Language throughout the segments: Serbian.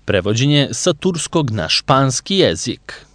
Prevođenje sa turskog na španski jezik.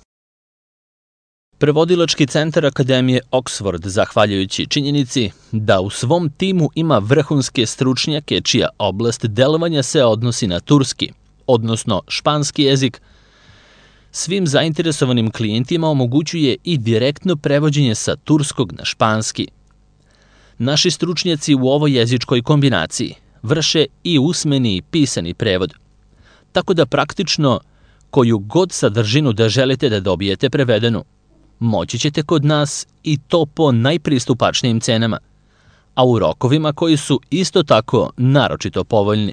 Prevodilački centar Akademije Oxford, zahvaljujući činjenici da u svom timu ima vrhunske stručnjake čija oblast delovanja se odnosi na turski, odnosno španski jezik, svim zainteresovanim klijentima omogućuje i direktno prevođenje sa turskog na španski. Naši stručnjaci u ovoj jezičkoj kombinaciji vrše i usmeni i pisani prevod, tako da praktično koju god sadržinu da želite da dobijete prevedenu, moći ćete kod nas i to po najpristupačnijim cenama, a u rokovima koji su isto tako naročito povoljni.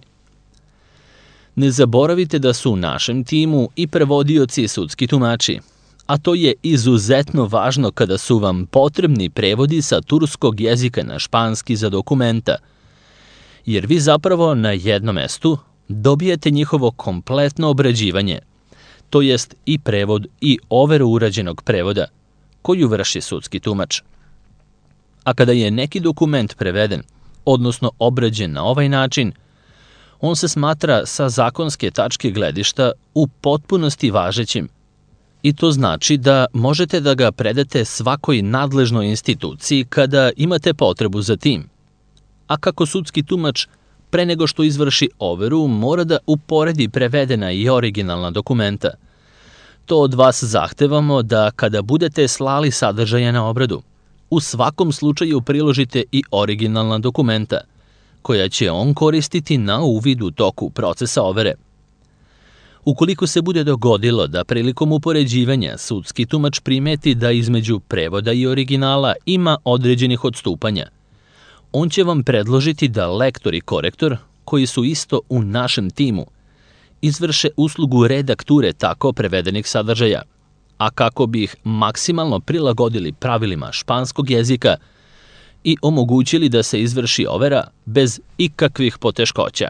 Ne zaboravite da su u našem timu i prevodioci i sudski tumači, a to je izuzetno važno kada su vam potrebni prevodi sa turskog jezika na španski za dokumenta, jer vi zapravo na jednom mestu dobijete njihovo kompletno obrađivanje, to jest i prevod i overu urađenog prevoda, koju vrši sudski tumač. A kada je neki dokument preveden, odnosno obrađen na ovaj način, on se smatra sa zakonske tačke gledišta u potpunosti važećim. I to znači da možete da ga predate svakoj nadležnoj instituciji kada imate potrebu za tim. A kako sudski tumač pre nego što izvrši overu mora da uporedi prevedena i originalna dokumenta, to od vas zahtevamo da kada budete slali sadržaje na obradu, u svakom slučaju priložite i originalna dokumenta, koja će on koristiti na uvid u toku procesa overe. Ukoliko se bude dogodilo da prilikom upoređivanja sudski tumač primeti da između prevoda i originala ima određenih odstupanja, on će vam predložiti da lektor i korektor, koji su isto u našem timu, izvrše uslugu redakture tako prevedenih sadržaja, a kako bi ih maksimalno prilagodili pravilima španskog jezika i omogućili da se izvrši overa bez ikakvih poteškoća.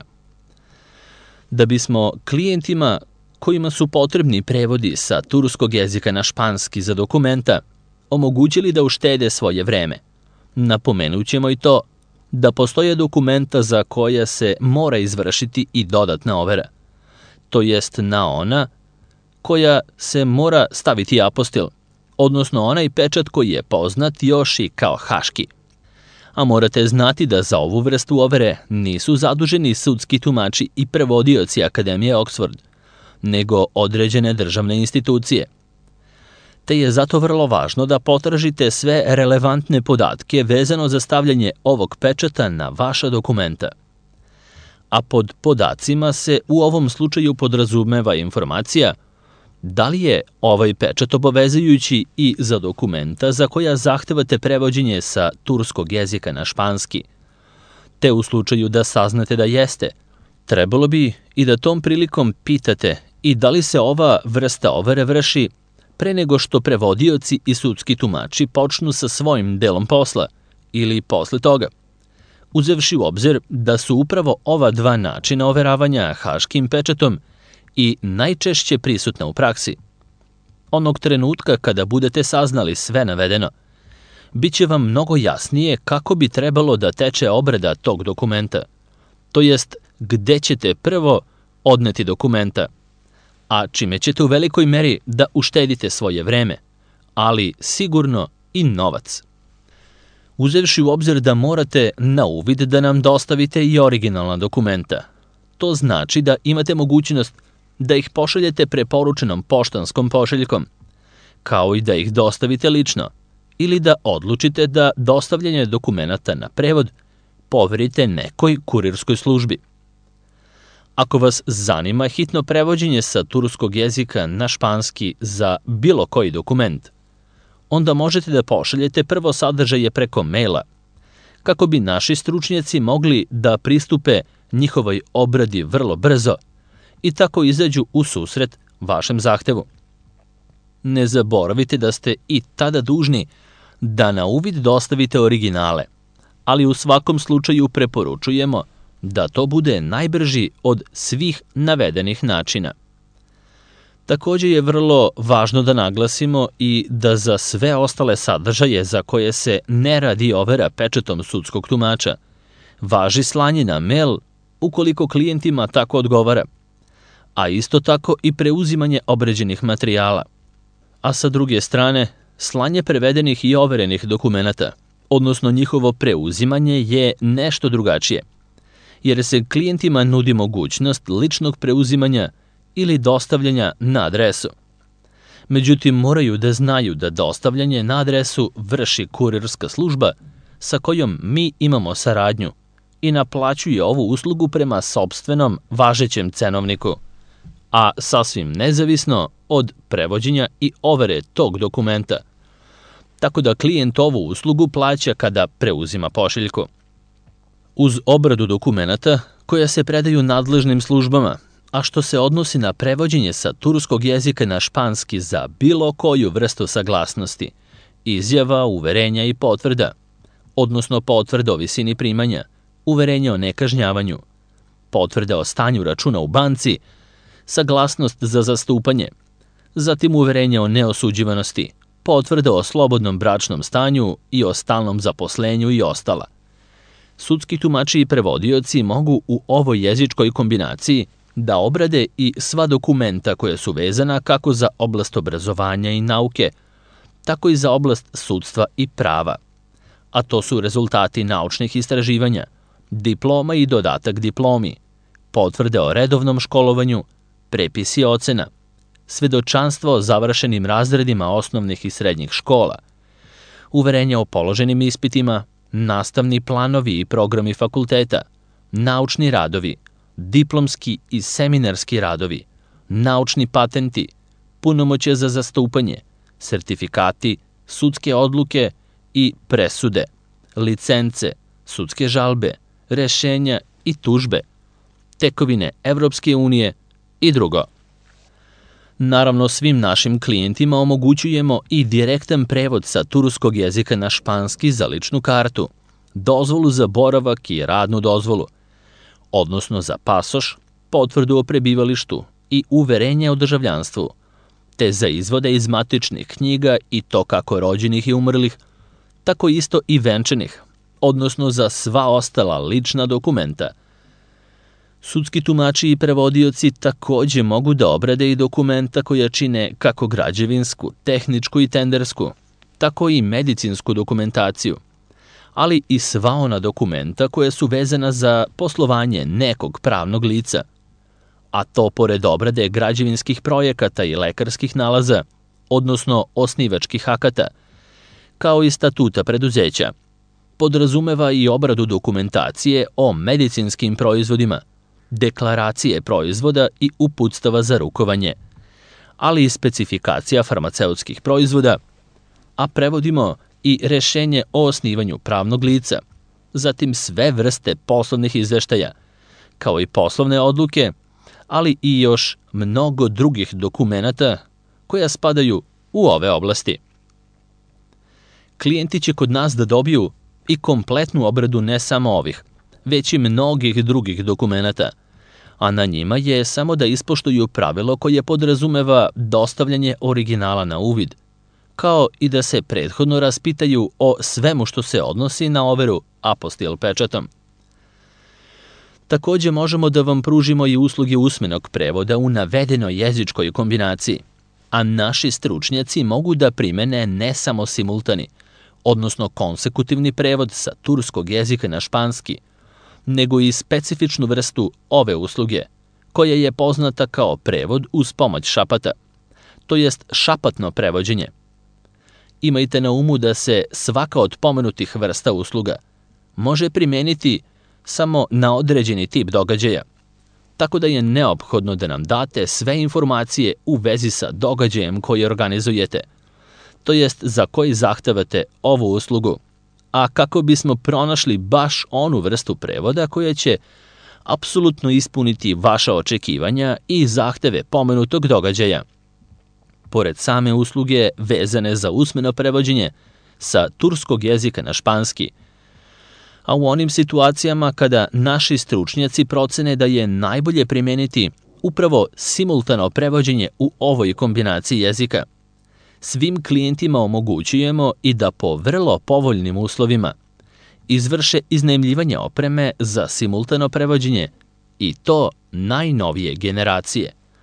Da bismo klijentima kojima su potrebni prevodi sa turskog jezika na španski za dokumenta omogućili da uštede svoje vreme, napomenut ćemo i to da postoje dokumenta za koja se mora izvršiti i dodatna overa, to jest na ona koja se mora staviti apostil, odnosno onaj pečat koji je poznat još i kao haški. A morate znati da za ovu vrstu overe nisu zaduženi sudski tumači i prevodioci Akademije Oxford, nego određene državne institucije. Te je zato vrlo važno da potražite sve relevantne podatke vezano za stavljanje ovog pečata na vaša dokumenta. A pod podacima se u ovom slučaju podrazumeva informacija da li je ovaj pečat obavezujući i za dokumenta za koja zahtevate prevođenje sa turskog jezika na španski. Te u slučaju da saznate da jeste, trebalo bi i da tom prilikom pitate i da li se ova vrsta overe vrši pre nego što prevodioci i sudski tumači počnu sa svojim delom posla ili posle toga, uzevši u obzir da su upravo ova dva načina overavanja haškim pečatom i najčešće prisutna u praksi. Onog trenutka kada budete saznali sve navedeno, bit će vam mnogo jasnije kako bi trebalo da teče obrada tog dokumenta, to jest gde ćete prvo odneti dokumenta, a čime ćete u velikoj meri da uštedite svoje vreme, ali sigurno i novac. Uzevši u obzir da morate na uvid da nam dostavite i originalna dokumenta, to znači da imate mogućnost da ih pošaljete preporučenom poštanskom pošiljkom, kao i da ih dostavite lično, ili da odlučite da dostavljanje dokumenata na prevod poverite nekoj kurirskoj službi. Ako vas zanima hitno prevođenje sa turskog jezika na španski za bilo koji dokument, onda možete da pošaljete prvo sadržaje preko maila, kako bi naši stručnjaci mogli da pristupe njihovoj obradi vrlo brzo i tako izađu u susret vašem zahtevu. Ne zaboravite da ste i tada dužni da na uvid dostavite originale, ali u svakom slučaju preporučujemo da to bude najbrži od svih navedenih načina. Takođe je vrlo važno da naglasimo i da za sve ostale sadržaje za koje se ne radi overa pečatom sudskog tumača, važi slanje na mail ukoliko klijentima tako odgovara, a isto tako i preuzimanje obrađenih materijala. A sa druge strane, slanje prevedenih i overenih dokumenata, odnosno njihovo preuzimanje, je nešto drugačije, jer se klijentima nudi mogućnost ličnog preuzimanja ili dostavljanja na adresu. Međutim, moraju da znaju da dostavljanje na adresu vrši kurirska služba sa kojom mi imamo saradnju i naplaćuje ovu uslugu prema sopstvenom važećem cenovniku, a sasvim nezavisno od prevođenja i overe tog dokumenta, tako da klijent ovu uslugu plaća kada preuzima pošiljku. Uz obradu dokumenata koja se predaju nadležnim službama, a što se odnosi na prevođenje sa turskog jezika na španski za bilo koju vrstu saglasnosti, izjava, uverenja i potvrda, odnosno potvrda o visini primanja, uverenje o nekažnjavanju, potvrda o stanju računa u banci, saglasnost za zastupanje, zatim uverenje o neosuđivanosti, potvrda o slobodnom bračnom stanju i o stalnom zaposlenju i ostala. Sudski tumači i prevodioci mogu u ovoj jezičkoj kombinaciji da obrade i sva dokumenta koja su vezana kako za oblast obrazovanja i nauke, tako i za oblast sudstva i prava, a to su rezultati naučnih istraživanja, diploma i dodatak diplomi, potvrde o redovnom školovanju, prepisi ocena, svedočanstvo o završenim razredima osnovnih i srednjih škola, uverenje o položenim ispitima, nastavni planovi i programi fakulteta, naučni radovi, diplomski i seminarski radovi, naučni patenti, punomoćje za zastupanje, sertifikati, sudske odluke i presude, licence, sudske žalbe, rešenja i tužbe, tekovine Evropske unije i drugo. Naravno, svim našim klijentima omogućujemo i direktan prevod sa turskog jezika na španski za ličnu kartu, dozvolu za boravak i radnu dozvolu, odnosno za pasoš, potvrdu o prebivalištu i uverenje o državljanstvu, te za izvode iz matičnih knjiga i to kako rođenih i umrlih, tako isto i venčanih, odnosno za sva ostala lična dokumenta. Sudski tumači i prevodioci takođe mogu da obrade i dokumenta koja čine kako građevinsku, tehničku i tendersku, tako i medicinsku dokumentaciju, ali i sva ona dokumenta koja su vezana za poslovanje nekog pravnog lica, a to pored obrade građevinskih projekata i lekarskih nalaza, odnosno osnivačkih akata, kao i statuta preduzeća, podrazumeva i obradu dokumentacije o medicinskim proizvodima, deklaracije proizvoda i uputstava za rukovanje, ali i specifikacija farmaceutskih proizvoda, a prevodimo i rešenje o osnivanju pravnog lica, zatim sve vrste poslovnih izveštaja, kao i poslovne odluke, ali i još mnogo drugih dokumenata koja spadaju u ove oblasti. Klijenti će kod nas da dobiju i kompletnu obradu ne samo ovih, već i mnogih drugih dokumenata, a na njima je samo da ispoštuju pravilo koje podrazumeva dostavljanje originala na uvid, kao i da se prethodno raspitaju o svemu što se odnosi na overu apostil pečatom. Takođe možemo da vam pružimo i usluge usmenog prevoda u navedenoj jezičkoj kombinaciji, a naši stručnjaci mogu da primene ne samo simultani, odnosno konsekutivni prevod sa turskog jezika na španski, nego i specifičnu vrstu ove usluge, koja je poznata kao prevod uz pomoć šapata, to jest šapatno prevođenje. Imajte na umu da se svaka od pomenutih vrsta usluga može primeniti samo na određeni tip događaja, tako da je neophodno da nam date sve informacije u vezi sa događajem koji organizujete, to jest za koji zahtevate ovu uslugu, a kako bismo pronašli baš onu vrstu prevoda koja će apsolutno ispuniti vaša očekivanja i zahteve pomenutog događaja. Pored same usluge vezane za usmeno prevođenje sa turskog jezika na španski, a u onim situacijama kada naši stručnjaci procene da je najbolje primeniti upravo simultano prevođenje u ovoj kombinaciji jezika, svim klijentima omogućujemo i da po vrlo povoljnim uslovima izvrše iznajmljivanje opreme za simultano prevođenje i to najnovije generacije,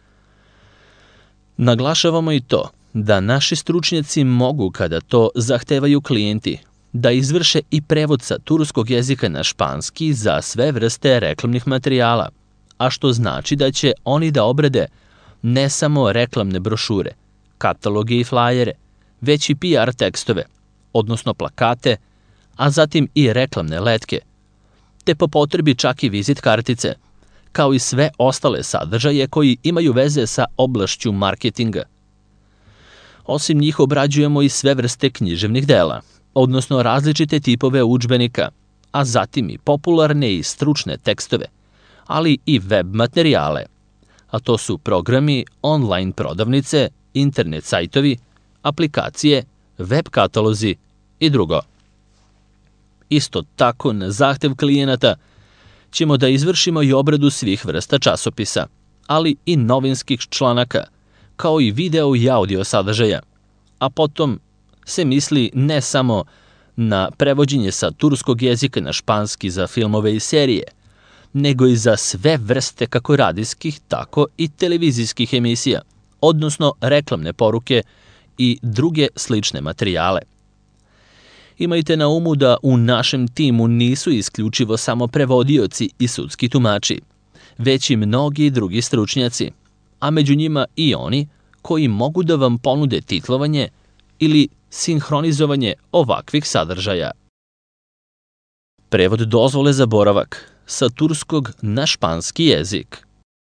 Naglašavamo i to da naši stručnjaci mogu, kada to zahtevaju klijenti, da izvrše i prevod sa turskog jezika na španski za sve vrste reklamnih materijala, a što znači da će oni da obrade ne samo reklamne brošure, kataloge i flajere, već i PR tekstove, odnosno plakate, a zatim i reklamne letke, te po potrebi čak i vizit kartice, kao i sve ostale sadržaje koji imaju veze sa oblašću marketinga. Osim njih obrađujemo i sve vrste književnih dela, odnosno različite tipove udžbenika, a zatim i popularne i stručne tekstove, ali i web materijale, a to su programi, online prodavnice, internet sajtovi, aplikacije, web katalozi i drugo. Isto tako, na zahtev klijenata ćemo da izvršimo i obradu svih vrsta časopisa, ali i novinskih članaka, kao i video i audio sadržaja, a potom se misli ne samo na prevođenje sa turskog jezika na španski za filmove i serije, nego i za sve vrste kako radijskih, tako i televizijskih emisija, odnosno reklamne poruke i druge slične materijale. Imajte na umu da u našem timu nisu isključivo samo prevodioci i sudski tumači, već i mnogi drugi stručnjaci, a među njima i oni koji mogu da vam ponude titlovanje ili sinhronizovanje ovakvih sadržaja. Prevod dozvole za boravak sa turskog na španski jezik.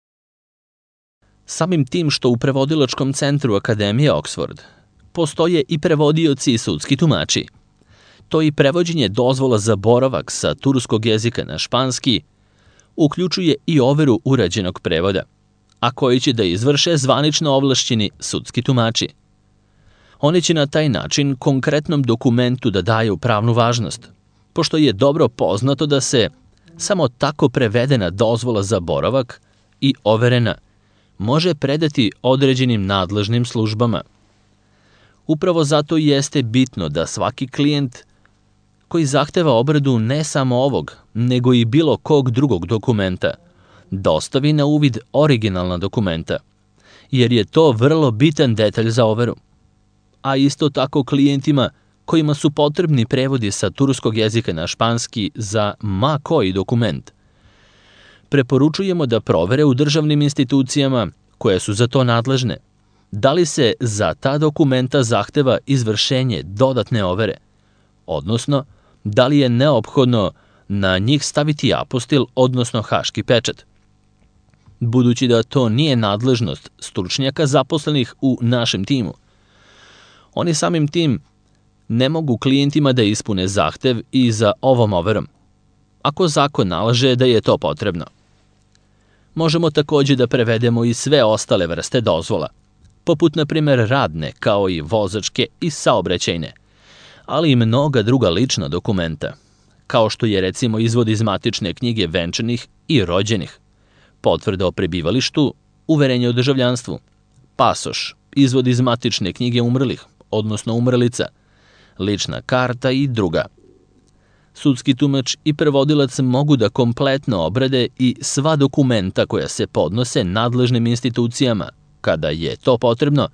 Samim tim što u prevodilačkom centru Akademije Oxford postoje i prevodioci i sudski tumači, to i prevođenje dozvola za boravak sa turskog jezika na španski uključuje i overu urađenog prevoda, a koji će da izvrše zvanično ovlašćeni sudski tumači. Oni će na taj način konkretnom dokumentu da daju pravnu važnost, pošto je dobro poznato da se samo tako prevedena dozvola za boravak i overena može predati određenim nadležnim službama. Upravo zato jeste bitno da svaki klijent koji zahteva obradu ne samo ovog, nego i bilo kog drugog dokumenta, dostavi na uvid originalna dokumenta, jer je to vrlo bitan detalj za overu. A isto tako klijentima kojima su potrebni prevodi sa turskog jezika na španski za ma koji dokument, preporučujemo da provere u državnim institucijama koje su za to nadležne, da li se za ta dokumenta zahteva izvršenje dodatne overe, odnosno da li je neophodno na njih staviti apostil, odnosno haški pečat. Budući da to nije nadležnost stručnjaka zaposlenih u našem timu, oni samim tim ne mogu klijentima da ispune zahtev i za ovom overom, ako zakon nalaže da je to potrebno. Možemo takođe da prevedemo i sve ostale vrste dozvola, poput na primer radne, kao i vozačke i saobraćajne, ali i mnoga druga lična dokumenta, kao što je recimo izvod iz matične knjige venčanih i rođenih, potvrda o prebivalištu, uverenje o državljanstvu, pasoš, izvod iz matične knjige umrlih, odnosno umrlica, lična karta i druga. Sudski tumač i prevodilac mogu da kompletno obrade i sva dokumenta koja se podnose nadležnim institucijama, kada je to potrebno,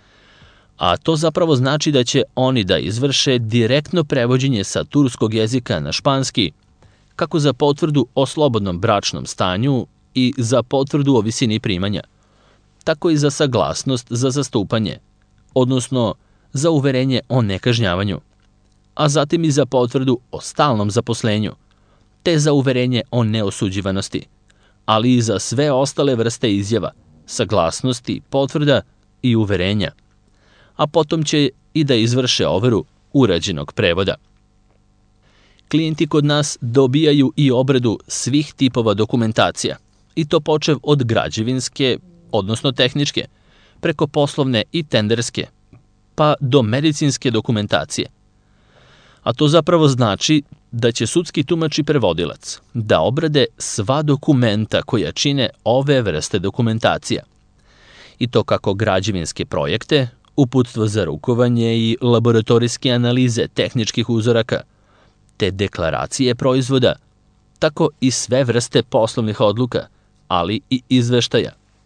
a to zapravo znači da će oni da izvrše direktno prevođenje sa turskog jezika na španski, kako za potvrdu o slobodnom bračnom stanju i za potvrdu o visini primanja, tako i za saglasnost za zastupanje, odnosno za uverenje o nekažnjavanju, a zatim i za potvrdu o stalnom zaposlenju, te za uverenje o neosuđivanosti, ali i za sve ostale vrste izjava, saglasnosti, potvrda i uverenja, a potom će i da izvrše overu urađenog prevoda. Klijenti kod nas dobijaju i obradu svih tipova dokumentacija, i to počev od građevinske, odnosno tehničke, preko poslovne i tenderske, pa do medicinske dokumentacije. A to zapravo znači da će sudski tumač i prevodilac da obrade sva dokumenta koja čine ove vrste dokumentacija. I to kako građevinske projekte, uputstvo za rukovanje i laboratorijske analize tehničkih uzoraka, te deklaracije proizvoda, tako i sve vrste poslovnih odluka, ali i izveštaja,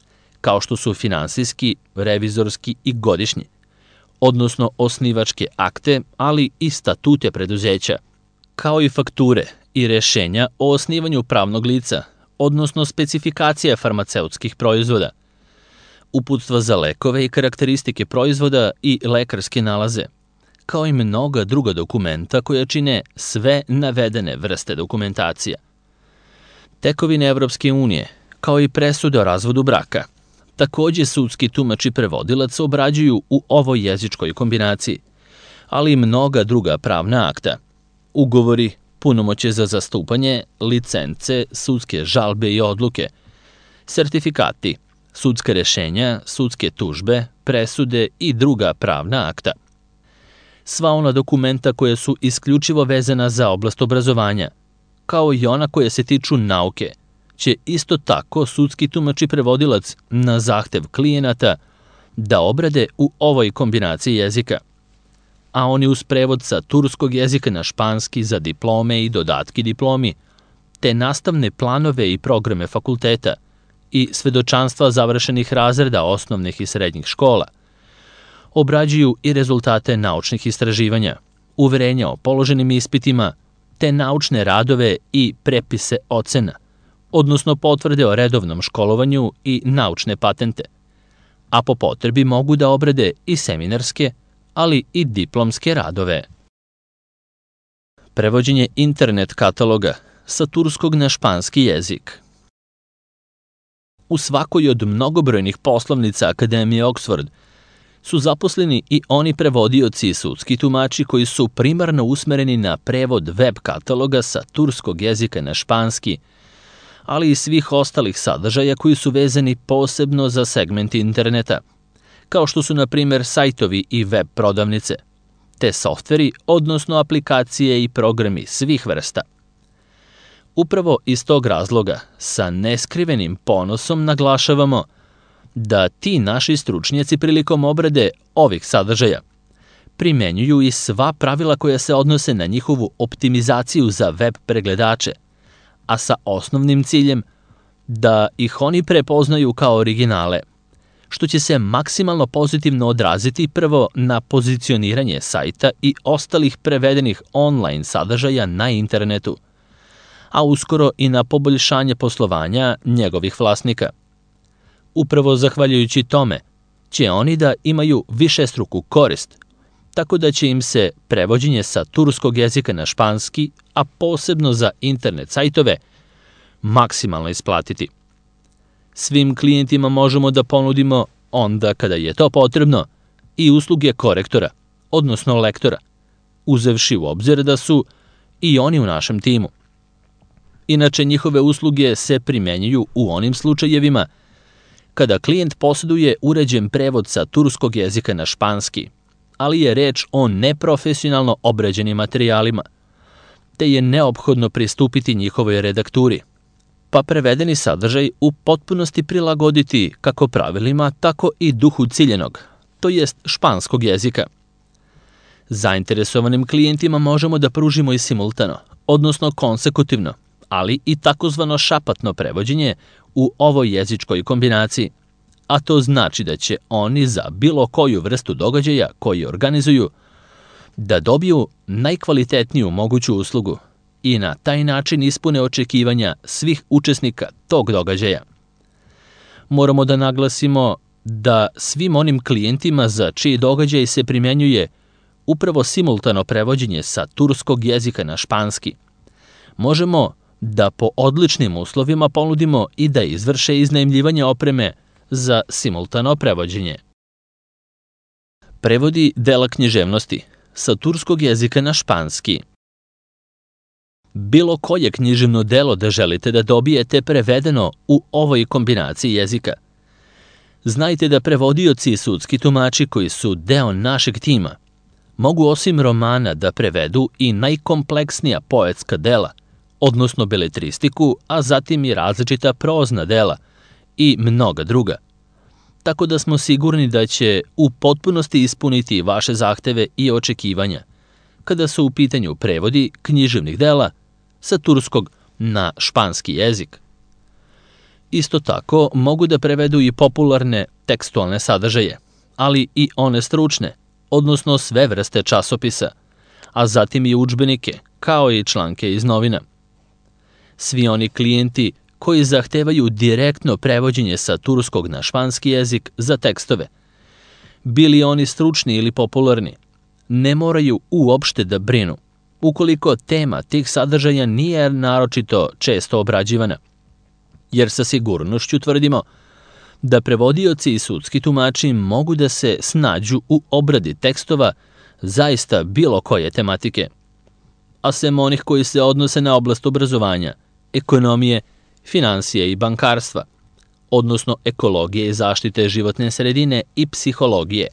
kao što su finansijski, revizorski i godišnji, odnosno osnivačke akte, ali i statute preduzeća, kao i fakture i rešenja o osnivanju pravnog lica, odnosno specifikacija farmaceutskih proizvoda, uputstva za lekove i karakteristike proizvoda i lekarske nalaze, kao i mnoga druga dokumenta koja čine sve navedene vrste dokumentacija. Tekovine Evropske unije, kao i presude o razvodu braka, takođe sudski tumač i prevodilac obrađuju u ovoj jezičkoj kombinaciji, ali i mnoga druga pravna akta, ugovori, punomoćje za zastupanje, licence, sudske žalbe i odluke, sertifikati, sudska rešenja, sudske tužbe, presude i druga pravna akta. Sva ona dokumenta koja su isključivo vezana za oblast obrazovanja, kao i ona koja se tiču nauke, će isto tako sudski tumač i prevodilac na zahtev klijenata da obrade u ovoj kombinaciji jezika, a oni uz prevod sa turskog jezika na španski za diplome i dodatki diplomi, te nastavne planove i programe fakulteta i svedočanstva završenih razreda osnovnih i srednjih škola, obrađuju i rezultate naučnih istraživanja, uverenja o položenim ispitima, te naučne radove i prepise ocena, odnosno potvrde o redovnom školovanju i naučne patente, a po potrebi mogu da obrade i seminarske, ali i diplomske radove. Prevođenje internet kataloga sa turskog na španski jezik. U svakoj od mnogobrojnih poslovnica Akademije Oxford su zaposleni i oni prevodioci i sudski tumači koji su primarno usmereni na prevod web kataloga sa turskog jezika na španski, ali i svih ostalih sadržaja koji su vezani posebno za segment interneta, kao što su, na primjer, sajtovi i web prodavnice, te softveri, odnosno aplikacije i programi svih vrsta. Upravo iz tog razloga, sa neskrivenim ponosom naglašavamo da ti naši stručnjaci prilikom obrade ovih sadržaja primenjuju i sva pravila koja se odnose na njihovu optimizaciju za web pregledače, a sa osnovnim ciljem da ih oni prepoznaju kao originale, što će se maksimalno pozitivno odraziti prvo na pozicioniranje sajta i ostalih prevedenih online sadržaja na internetu, a uskoro i na poboljšanje poslovanja njegovih vlasnika. Upravo zahvaljujući tome će oni da imaju višestruku korist, tako da će im se prevođenje sa turskog jezika na španski, a posebno za internet sajtove, maksimalno isplatiti. Svim klijentima možemo da ponudimo, onda kada je to potrebno, i usluge korektora, odnosno lektora, uzevši u obzir da su i oni u našem timu. Inače, njihove usluge se primenjuju u onim slučajevima kada klijent posjeduje uređen prevod sa turskog jezika na španski, ali je reč o neprofesionalno obrađenim materijalima, te je neophodno pristupiti njihovoj redakturi, pa prevedeni sadržaj u potpunosti prilagoditi kako pravilima, tako i duhu ciljenog, to jest španskog jezika. Zainteresovanim klijentima možemo da pružimo i simultano, odnosno konsekutivno, ali i takozvano šapatno prevođenje u ovoj jezičkoj kombinaciji, a to znači da će oni za bilo koju vrstu događaja koji organizuju da dobiju najkvalitetniju moguću uslugu i na taj način ispune očekivanja svih učesnika tog događaja. Moramo da naglasimo da svim onim klijentima za čiji događaj se primenjuje upravo simultano prevođenje sa turskog jezika na španski, možemo da po odličnim uslovima ponudimo i da izvrše iznajmljivanje opreme za simultano prevođenje. Prevodi dela književnosti sa turskog jezika na španski. Bilo koje književno delo da želite da dobijete prevedeno u ovoj kombinaciji jezika. Znajte da prevodioci i sudski tumači koji su deo našeg tima mogu osim romana da prevedu i najkompleksnija poetska dela, odnosno beletristiku, a zatim i različita prozna dela i mnoga druga. Tako da smo sigurni da će u potpunosti ispuniti vaše zahteve i očekivanja kada su u pitanju prevodi književnih dela sa turskog na španski jezik. Isto tako mogu da prevedu i popularne tekstualne sadržaje, ali i one stručne, odnosno sve vrste časopisa, a zatim i udžbenike, kao i članke iz novina. Svi oni klijenti koji zahtevaju direktno prevođenje sa turskog na španski jezik za tekstove, bili oni stručni ili popularni, ne moraju uopšte da brinu, ukoliko tema tih sadržaja nije naročito često obrađivana, jer sa sigurnošću tvrdimo da prevodioci i sudski tumači mogu da se snađu u obradi tekstova zaista bilo koje tematike, a sem onih koji se odnose na oblast obrazovanja, ekonomije, finansije i bankarstva, odnosno ekologije i zaštite životne sredine i psihologije.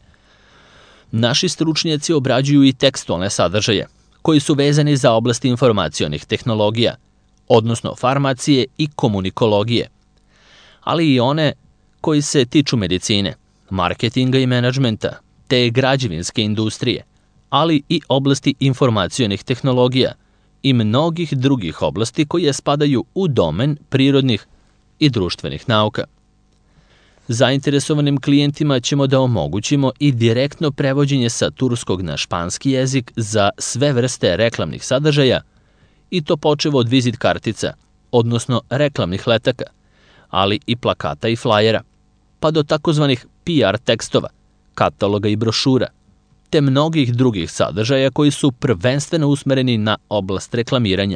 Naši stručnjaci obrađuju i tekstualne sadržaje, koji su vezani za oblast informacionih tehnologija, odnosno farmacije i komunikologije, ali i one koji se tiču medicine, marketinga i menadžmenta, te građevinske industrije, ali i oblasti informacionih tehnologija i mnogih drugih oblasti koje spadaju u domen prirodnih i društvenih nauka. Zainteresovanim klijentima ćemo da omogućimo i direktno prevođenje sa turskog na španski jezik za sve vrste reklamnih sadržaja, i to počevo od vizit kartica, odnosno reklamnih letaka, ali i plakata i flajera, pa do takozvanih PR tekstova, kataloga i brošura, te mnogih drugih sadržaja koji su prvenstveno usmereni na oblast reklamiranja.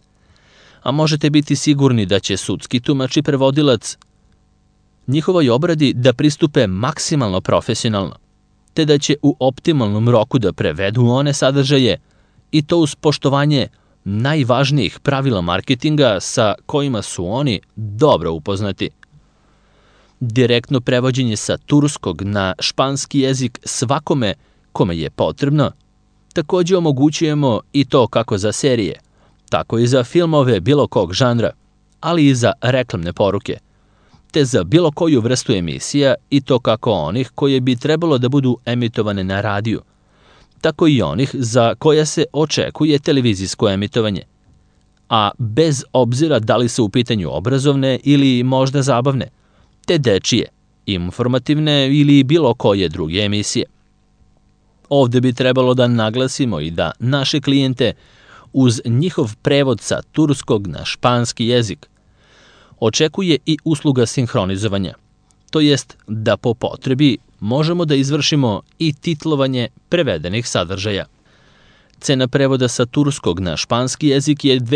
A možete biti sigurni da će sudski tumač i prevodilac njihovoj obradi da pristupe maksimalno profesionalno, te da će u optimalnom roku da prevedu one sadržaje i to uz poštovanje najvažnijih pravila marketinga sa kojima su oni dobro upoznati. Direktno prevođenje sa turskog na španski jezik svakome kome je potrebno, takođe omogućujemo i to kako za serije, tako i za filmove bilo kog žanra, ali i za reklamne poruke, te za bilo koju vrstu emisija i to kako onih koje bi trebalo da budu emitovane na radiju, tako i onih za koje se očekuje televizijsko emitovanje, a bez obzira da li su u pitanju obrazovne ili možda zabavne, te dečije, informativne ili bilo koje druge emisije. Ovde bi trebalo da naglasimo i da naše klijente uz njihov prevod sa turskog na španski jezik očekuje i usluga sinhronizovanja, to jest da po potrebi možemo da izvršimo i titlovanje prevedenih sadržaja. Cena prevoda sa turskog na španski jezik je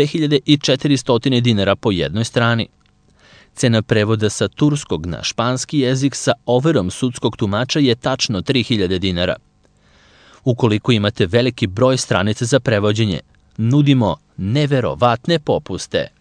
2400 dinara po jednoj strani. Cena prevoda sa turskog na španski jezik sa overom sudskog tumača je tačno 3000 dinara. Ukoliko imate veliki broj stranica za prevođenje, nudimo neverovatne popuste.